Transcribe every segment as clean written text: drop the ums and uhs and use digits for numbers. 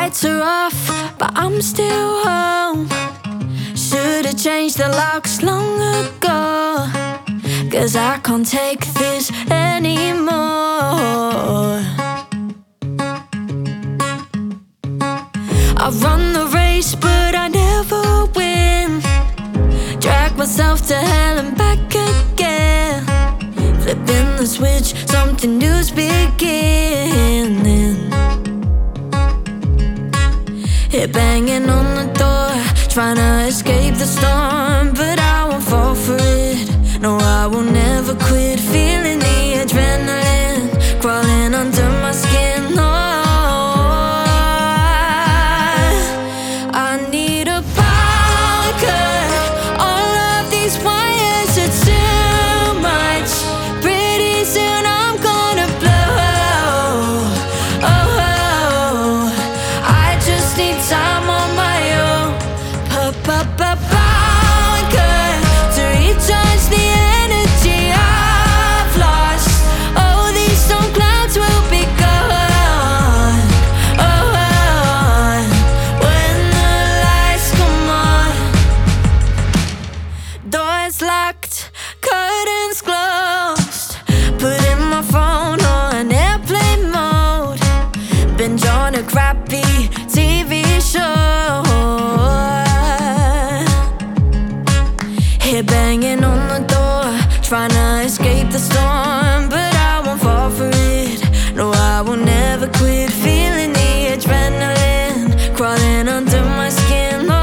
lights are off, but I'm still home. Should've changed the locks long ago, 'cause I can't take this anymore. I run the race, but I never win. Drag myself to hell and back again. Flipping the switch, something new's beginning. Hit banging on the door, trying to escape the storm, but I won't fall for it. No, I will never quit. Feeling the adrenaline crawling under my skin. Oh, I need a power cut. All of these wires are too much. Pretty soon I'm gonna blow. Oh, I just need time on my own. Power cut to recharge the energy I've lost. Oh, these storm clouds will be gone. Oh, when the lights come on. Doors locked, curtains closed. Putting my phone on airplane mode. Binge on a crappy TV show. Here banging on the door, trying to escape the storm, but I won't fall for it. No, I will never quit. Feeling the adrenaline crawling under my skin. Oh,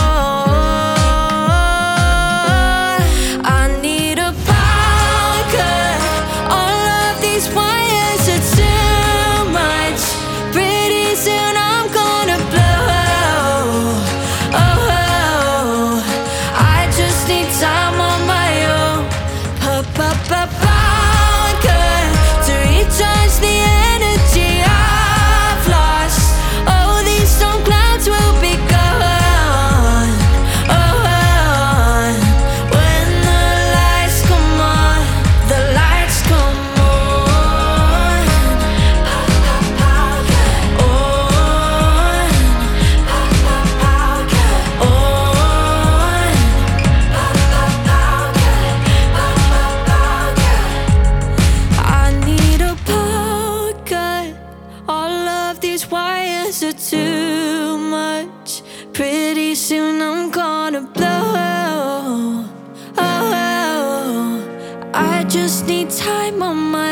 I need a power cut. All of these wires are too much. Pretty soon I'm gonna blow. Oh, I just need time on my own. Power cut to recharge the energy I've lost. Oh, these storm clouds will be gone. Oh, when the lights come on, the lights come on. On, I need a power cut. All of these wires are too much. Pretty soon I'm gonna blow. Oh, I just need time on my